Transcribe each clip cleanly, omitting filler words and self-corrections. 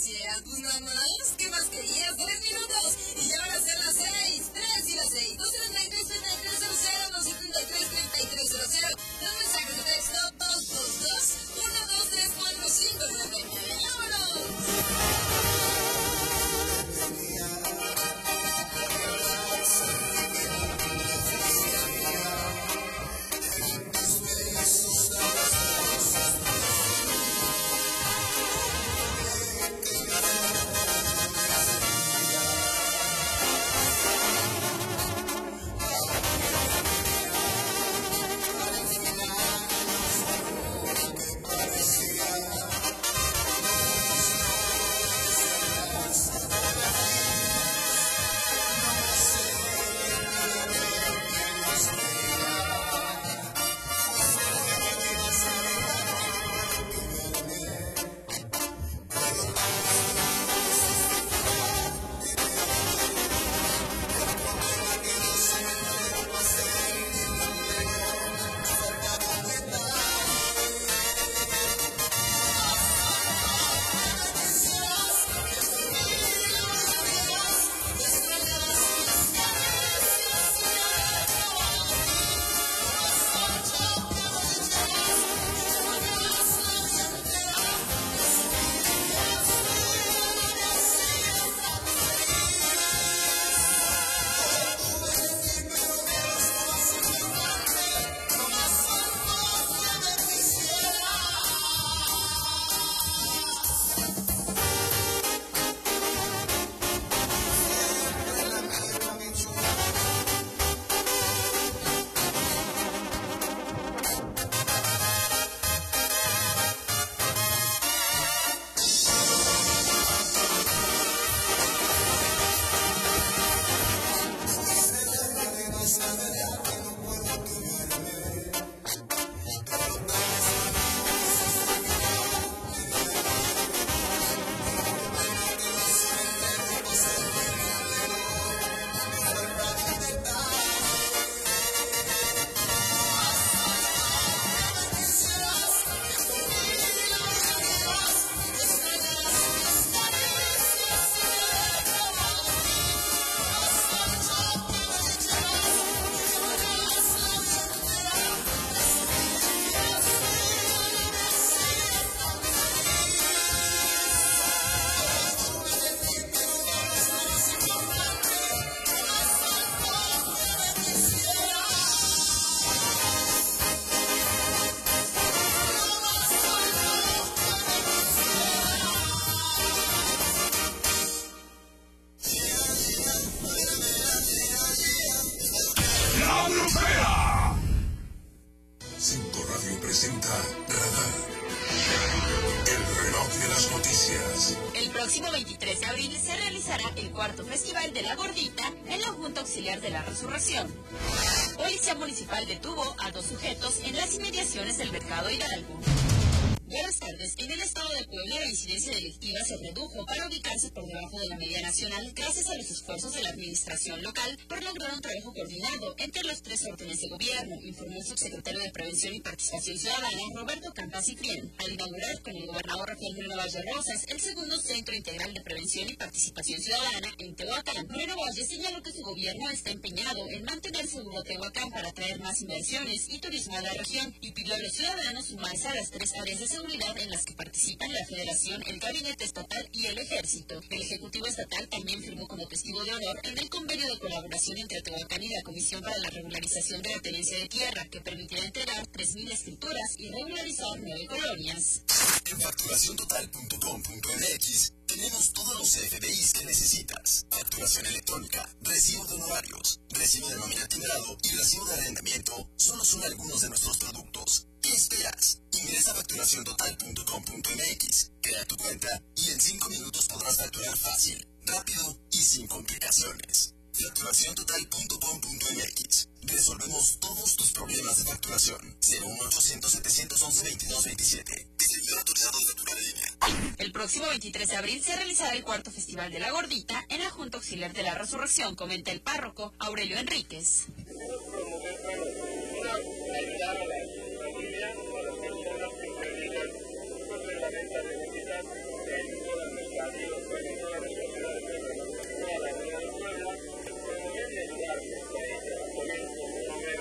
quisieras, pues nada más. ¿Qué más querías? 3 minutos. Y ya van a ser las 6, 3 y las 6. 273-3300, 273-3300. Los mensajes de texto 222-1234599. ¡Vámonos! próximo 23 de abril se realizará el cuarto Festival de la Gordita en la Junta Auxiliar de la Resurrección. Policía Municipal detuvo a 2 sujetos en las inmediaciones del Mercado Hidalgo. Buenas tardes. En el estado de Puebla la incidencia delictiva se redujo para ubicarse por debajo de la media nacional gracias a los esfuerzos de la administración local por lograr un trabajo coordinado entre los 3 órdenes de gobierno, informó el subsecretario de Prevención y Participación Ciudadana, Roberto Campas Cifrien, al inaugurar con el gobernador Rafael Moreno Valle Rosas el segundo Centro Integral de Prevención y Participación Ciudadana en Tehuacán. Moreno Valle señaló que su gobierno está empeñado en mantener seguro Tehuacán para atraer más inversiones y turismo a la región y pidió a los ciudadanos sumarse a las 3 áreas de seguridad en las que participan la Federación, el Gabinete Estatal y el Ejército. El Ejecutivo Estatal también firmó como testigo de honor en el convenio de colaboración entre Tehuacán y la Comisión para la Regularización de la Tenencia de Tierra, que permitirá entregar 3,000 escrituras y regularizar 9 colonias. En facturaciontotal.com.mx tenemos todos los CFDIs que necesitas. Facturación electrónica, recibo de honorarios, recibo de nómina timbrado y recibo de arrendamiento solo son algunos de nuestros productos. ¿Qué esperas? Ingresa a facturaciontotal.com.mx, crea tu cuenta y en 5 minutos podrás facturar fácil, rápido y sin complicaciones. Facturaciontotal.com.mx. Resolvemos todos tus problemas de facturación. 01800-711-2227. Distribuidor autorizado de facturar en línea. El próximo 23 de abril se realizará el cuarto Festival de la Gordita en la Junta Auxiliar de la Resurrección, comenta el párroco Aurelio Enríquez. Queremos promover ayudar a las familias o a las personas que predican de la necesidad en toda nuestra vida. todas las sociedades de toda la Unión de Puebla, promover y ayudar también promover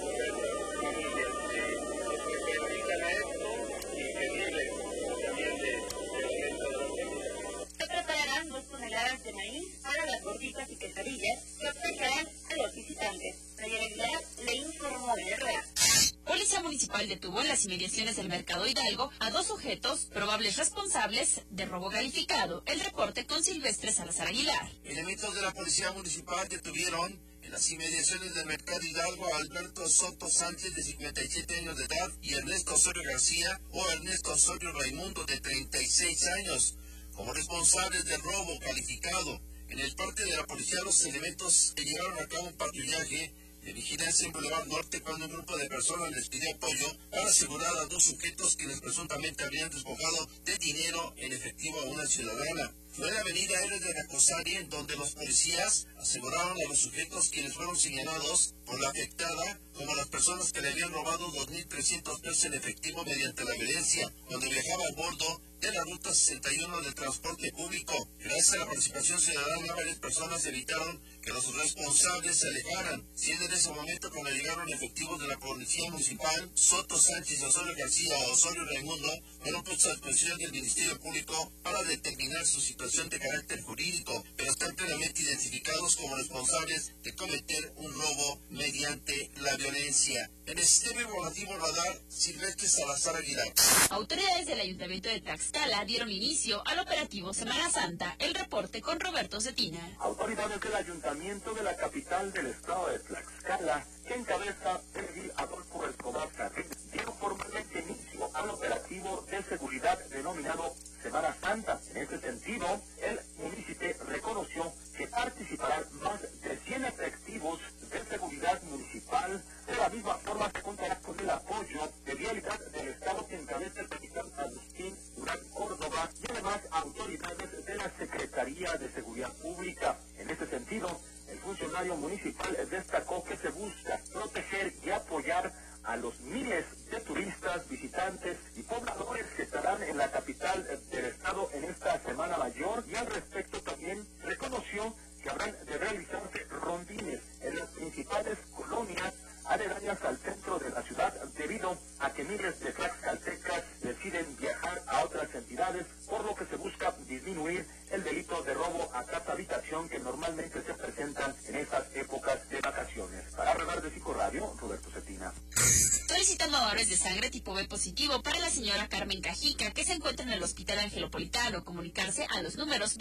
las familias que se dedican a esto y que viven también de alimento de los niños. Se prepararán 2 toneladas de maíz para las gorditas y quesadillas que ofrecerán a los visitantes. Javier Aguilar le informó de RA. Policía Municipal detuvo en las inmediaciones del Mercado Hidalgo a 2 sujetos probables responsables de robo calificado. El reporte con Silvestre Salazar Aguilar. Elementos de la Policía Municipal detuvieron en las inmediaciones del Mercado Hidalgo a Alberto Soto Sánchez, de 57 años de edad, y Ernesto Osorio García o Ernesto Osorio Raimundo, de 36 años, como responsables del robo calificado. En el parte de la policía, los elementos llevaron a cabo un patrullaje de vigilancia en Boulevard Norte cuando un grupo de personas les pidió apoyo para asegurar a 2 sujetos quienes presuntamente habrían despojado de dinero en efectivo a una ciudadana. Fue en la avenida Héroes de Nacosari, en donde los policías aseguraron a los sujetos quienes fueron señalados por la afectada como las personas que le habían robado 2.300 pesos en efectivo mediante la violencia cuando viajaba a bordo de la Ruta 61 del transporte público. Gracias a la participación ciudadana, varias personas evitaron que los responsables se alejaran, siendo en ese momento cuando llegaron efectivos de la Policía Municipal, Soto Sánchez, Osorio García o Osorio Raimundo fueron puestos a disposición del Ministerio Público para determinar su situación de carácter jurídico, pero están plenamente identificados como responsables de cometer un robo mediante la violencia. En el sistema informativo radar, Silvestre Salazar Aguilar. Autoridades del Ayuntamiento de Tlaxcala dieron inicio al operativo Semana Santa. El reporte con Roberto Cetina. Autoridades del Ayuntamiento de la capital del estado de Tlaxcala, que encabeza el edil Adolfo Escobar Sarri, dieron formalmente inicio al operativo de seguridad denominado Semana Santa. En ese sentido, el municipio reconoció que participarán más de 100 efectivos de seguridad municipal. De la misma forma, se contará con el apoyo de vialidad del estado que encabeza el capitán Agustín Durán Córdoba y además autoridades de la Secretaría de Seguridad Pública. En ese sentido, el funcionario municipal destacó que se busca proteger y apoyar a los miles de turistas, visitantes y pobladores que estarán en la capital del estado en esta Semana Mayor, y al respecto también reconoció que habrán de realizarse rondines en las principales colonias aledañas al centro de la ciudad, debido a que miles de tlaxcaltecas deciden viajar a otras entidades, por lo que se busca disminuir el delito de robo a casa habitación que normalmente se presentan en esas épocas de vacaciones. Para Radar de Psicoradio, Roberto Cetina. Solicitando donadores de sangre tipo B positivo para la señora Carmen Cajica, que se encuentra en el Hospital Angelopolitano. Comunicarse a los números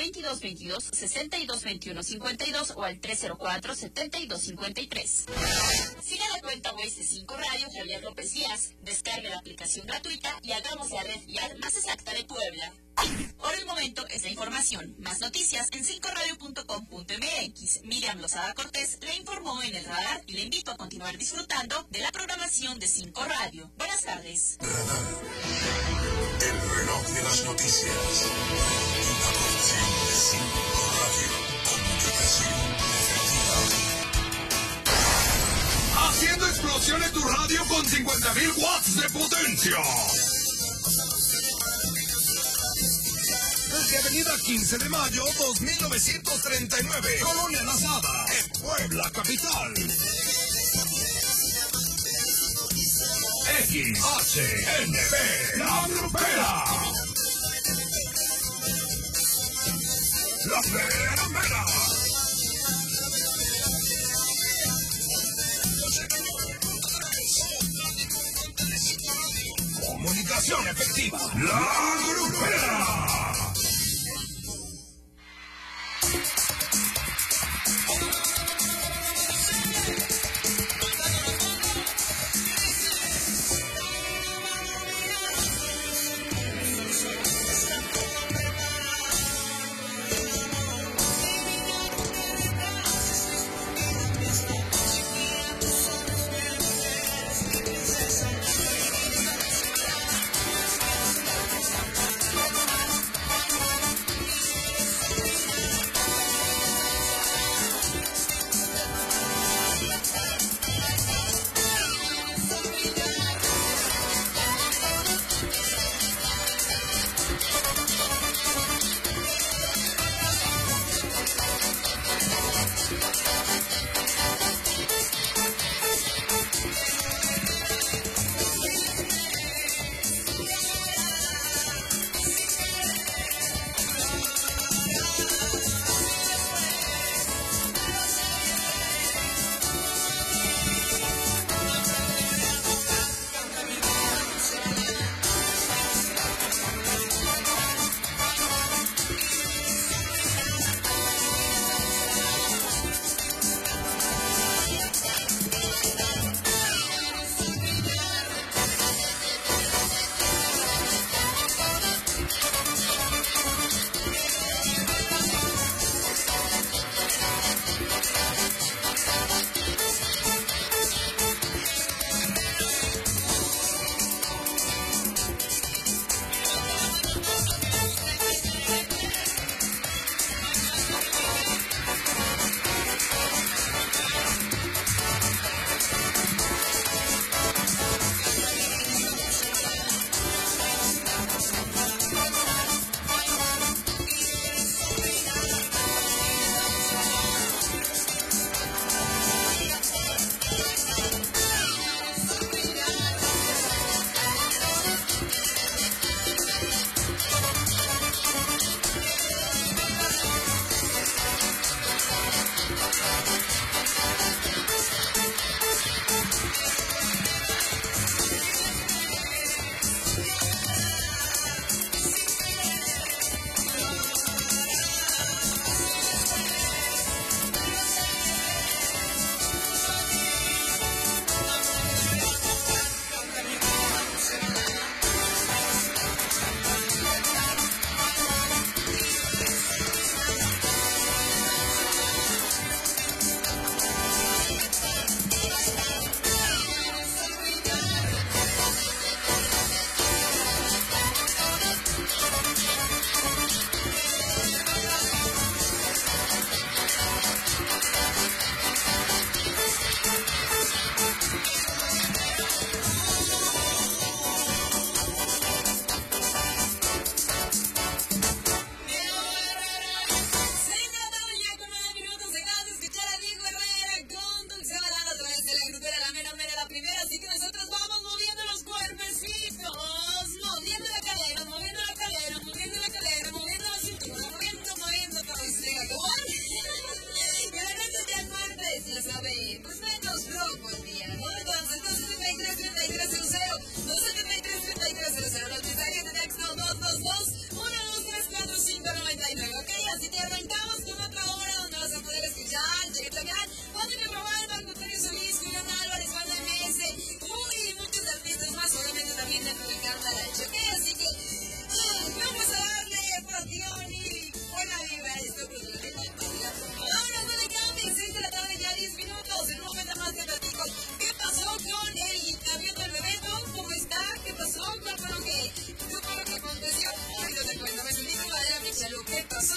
2222-6221-52 o al 304-7253. Siga la cuenta Waze de 5 Radio, Javier López Díaz. Descargue la aplicación gratuita y hagamos la red vial más exacta de Puebla. Por el momento es la información. Más noticias en 5radio.com.mx. Miriam Lozada Cortés le informó en el radar y le invito a continuar disfrutando de la programación de 5 Radio. Buenas tardes. El reloj de las noticias. Una producción de 5 Radio. Comunicación efectiva. Haciendo explosión en tu radio con 50.000 watts de potencia. Desde Avenida 15 de Mayo, 2939, Colonia Lazada, en Puebla Capital. XHNB, La Grupera. La Mera Mera. Comunicación efectiva. La Grupera.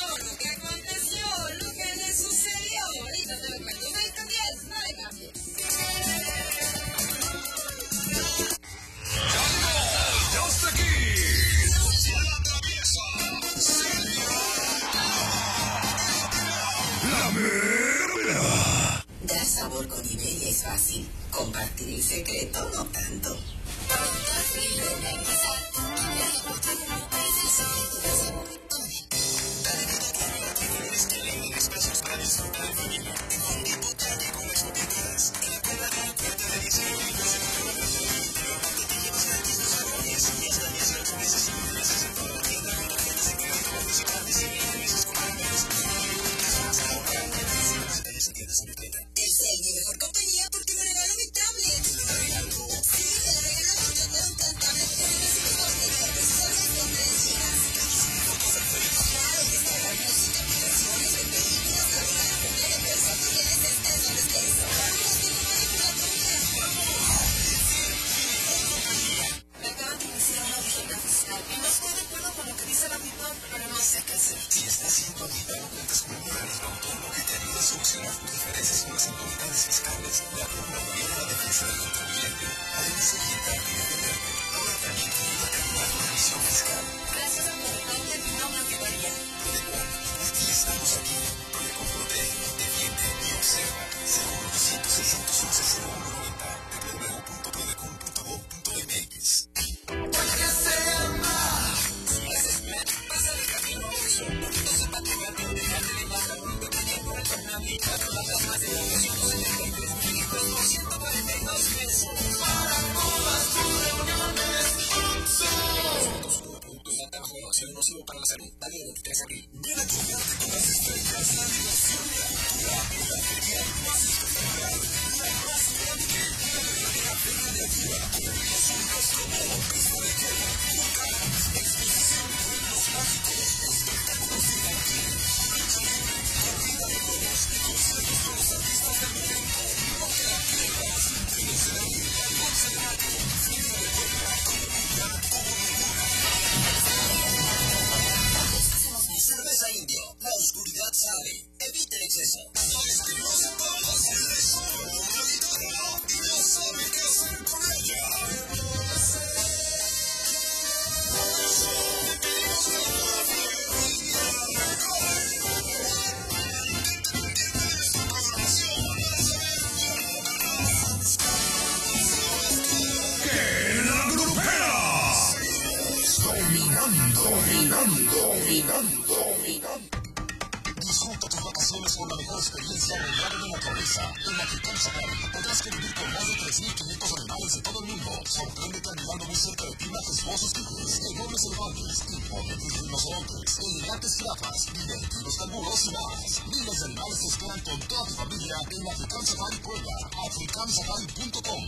lo que aconteció, lo que le sucedió. Ahorita te lo cuento. 2010, no le cambies. ¡Ya está aquí! ¡La Mera! Dar sabor con Iberia es fácil. Compartir el secreto no tanto. Es mi mejor compañía porque me regaló mi tablet. Sí, me la regaló porque tengo un tablet que tiene 3 gigas. Claro, descargar música, aplicaciones de películas, navegar por todo el versátil y estés donde estés. Amigos, tengo más de la tuya. Me acaban de iniciar una vigilancia fiscal y no estoy de acuerdo con lo que dice la mitad, pero no sé qué hacer. Si estás siendo auditado, cuentas con un organismo autónomo que te ayuda a solucionar tus diferencias con las autoridades fiscales. La Procuraduría de la Defensa del Contribuyente, además de orientarte y defenderte, ahora también te ayuda a calcular tu revisión fiscal. Gracias a mi reporte, mi nombre es Iberia. Prodeco, aquí estamos aquí. Prodeco protege, defiende y observa. Seguro 200-611-0190 www.prodecon.gov.mx. Porque se llama. Si haces plan, pasa de camino a uso. Puntos en patrimonio, dejarte de baja muy pequeña por el Fernández. Bajas más de 273,000 y 142 pesos. Para todas tus reuniones, productos de alta valoración nocivo para la salud. Dale de 23 a abril. Ven a comerte con las estrellas, la diversión y la cultura, la feria más espectacular, la más grande, una verdadera feria de ayuda, con eventos únicos como Cristo de Hielo, Bucanas, exposición de pueblos mágicos, espectáculos de arte, lucha libre, corrida de globos y conciertos con los artistas del momento. No te la pierdas, 3 de abril, al 11 de mayo, Feria de Puebla, comunidad como ninguna. Cerveza Indio, la oscuridad sale. Evite el exceso. No escribas en todas, es solo una guitarra y ya sabe qué hacer con ella. ¡Que la grupera! Dominando. Disfruta tus vacaciones con la mejor experiencia rodeado de naturaleza. En African Safari podrás convivir con más de 3.500 animales de todo el mundo. Sorpréndete mirando muy cerca de ti majestuosos tigres, enormes elefantes, imponentes rinocerontes, elegantes jirafas, divertidos canguros y más. Miles de animales te esperan con toda tu familia en African Safari Puebla. africansafari.com.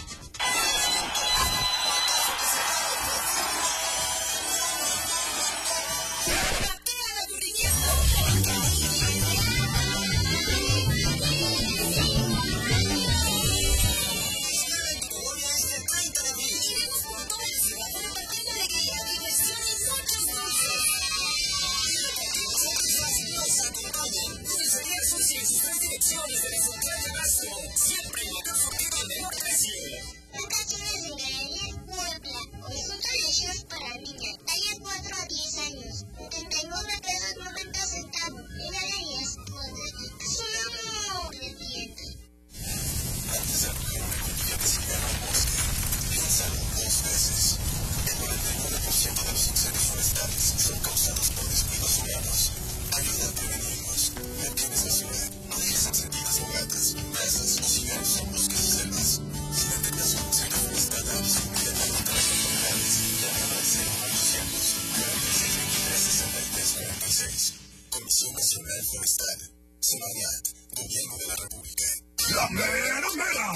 Siempre en lo surtido al menor precio. Vacaciones de Galería Puebla. Consulta leyes para niñas. Talla 4 a 10 años. 39 pesos 90 centavos. En Galerías Puebla. Es un amor de tienda. Antes de arrojar una colilla designada al bosque, piénsalo 2 veces. El 99% de los incendios forestales son causados por descuidos humanos. Ayuda a prevenirlos. Mantienes la ciudad. No dejes encendidas fogatas, brasas o cigarros en bosques y selvas. Si detectas un incendio forestal, avisa inmediatamente a las autoridades. Llama al 0800 46 23 63 46. Comisión Nacional Forestal. Semarnat. Gobierno de la República. ¡La Mera Mera!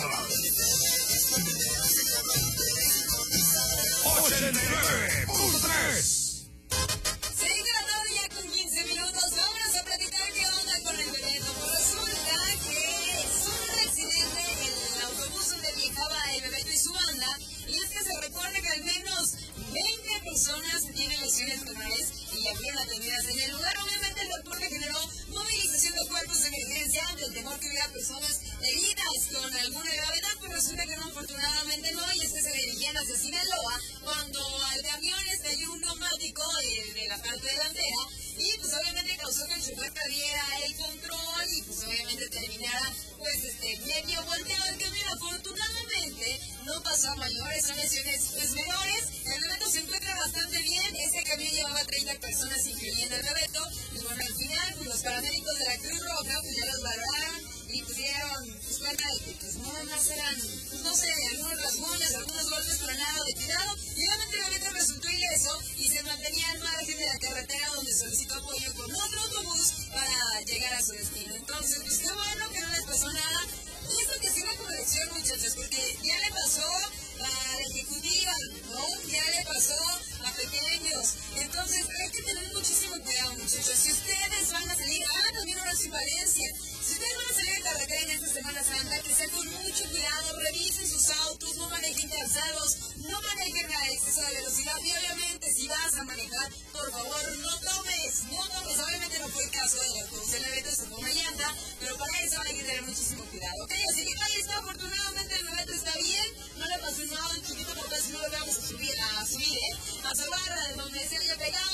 89.3. 6 de la tarde ya con 15 minutos. Vámonos a platicar qué onda con el Veneto. Pues resulta que es un accidente en el autobús donde viajaba el Bebeto y su banda. Y es que se reporta que al menos 20 personas tienen lesiones menores y ya fueron atendidas en el lugar. Obviamente lo chofer perdiera el control y pues obviamente terminara medio volteado el camión. Afortunadamente no pasó a mayores, son lesiones pues menores. El Bebeto se encuentra bastante bien. Este camión llevaba 30 personas, incluyendo el Bebeto. Y bueno, al final pues, los paramédicos de la Cruz Roja pues ya los valoraron y pusieron pues cuenta de que pues no más eran, pues, no sé, algunos rasguños, algunos golpes, pero nada de cuidado. Y obviamente el Bebeto resultó ileso y se mantenía al margen de la carretera, donde solicitó apoyo con otro autobús para llegar a su destino. Entonces, pues qué bueno que no les pasó nada. Y esto que sirve como lección, muchachos, porque ya le pasó a la ejecutiva, ¿no? Ya le pasó a pequeños. Entonces, hay que tener muchísimo cuidado, muchachos. Si ustedes van a salir, también Horacio y Valencia, si ustedes van a salir de carretera en esta Semana Santa, que sean con mucho cuidado, revisen sus autos, no manejen cansados, no manejen a exceso de velocidad. Y obviamente, si vas a manejar, por favor, no tomes. Obviamente no fue el caso de los autobús del Bebeto, se fue una llanta, pero para eso hay que tener muchísimo cuidado, ¿ok? Así que ahí está, afortunadamente el Bebeto está bien, no le pasó nada, el chiquito, porque si no lo vamos a subir, a salvar donde se haya pegado.